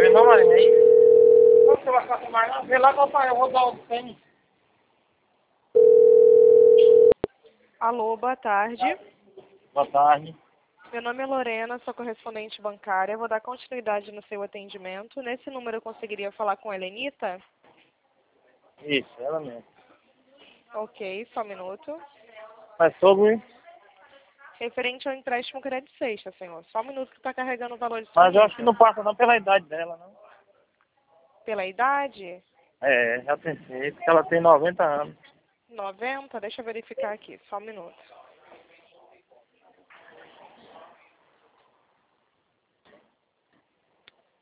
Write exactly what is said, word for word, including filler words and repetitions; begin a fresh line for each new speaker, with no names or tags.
vendo não, Marinha? Aí, quando você vai ficar com mais, vê lá qual pai, eu vou dar o tênis.
Alô, boa tarde.
Boa tarde.
Meu nome é Lorena, sou correspondente bancária. Vou dar continuidade no seu atendimento. Nesse número eu conseguiria falar com a Helenita?
Isso, ela mesmo.
Ok, só um minuto.
Mas sobre...
Referente ao empréstimo crédito sexta, senhor. Só um minuto que está carregando o valor de sua
Mas eu acho que
multa.
não passa não pela idade dela, não.
Pela idade?
É, já pensei, porque ela tem noventa anos.
noventa? Deixa eu verificar aqui, só um minuto.